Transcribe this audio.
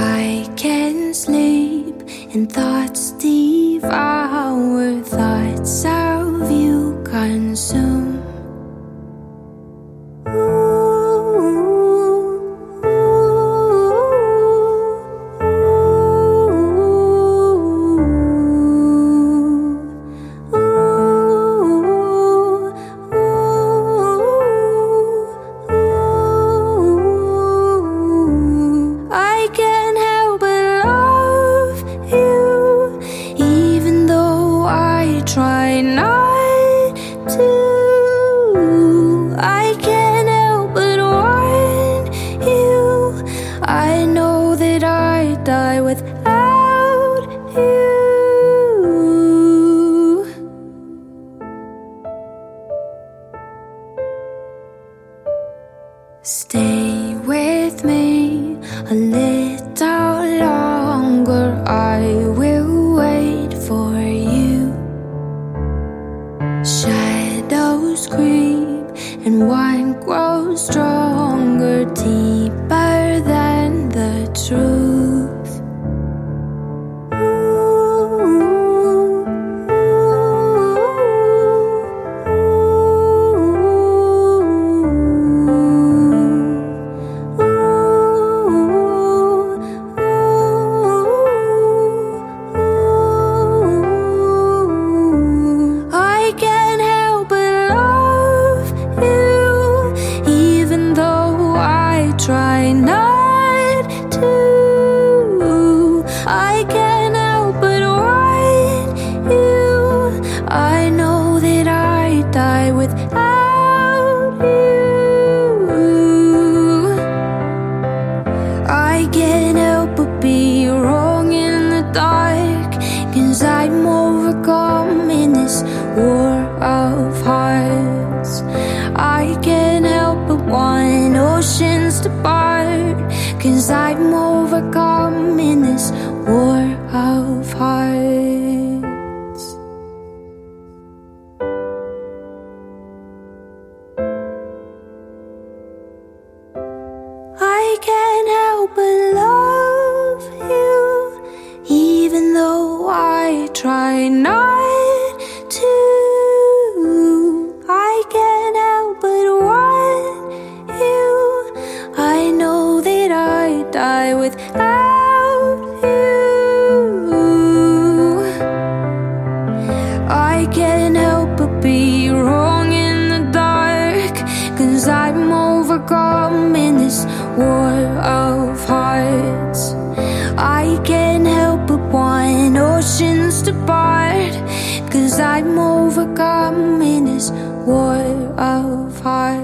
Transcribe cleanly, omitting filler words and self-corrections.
I can't sleep and thoughts devour, thoughts of you consume. Try not to. I can't help but want you. I know that I die without you. Stay with me a little longer. I will wait for you. Shadows creep and one grows stronger, deeper than the truth. Try not to. I can't help but want you. I know that I die without you. I can't help but be wrong in the dark, 'cause I'm overcome in this war of hearts. I can't help but want oceans to part, 'cause I'm overcome in this war of hearts. I can't help but love you, even though I try not to. I can't help but want you. I know that I die without you. I can't help but be wrong in the dark, 'cause I'm overcome in this war of hearts. I can't help but want oceans to part, 'cause I'm overcome in this war of hearts.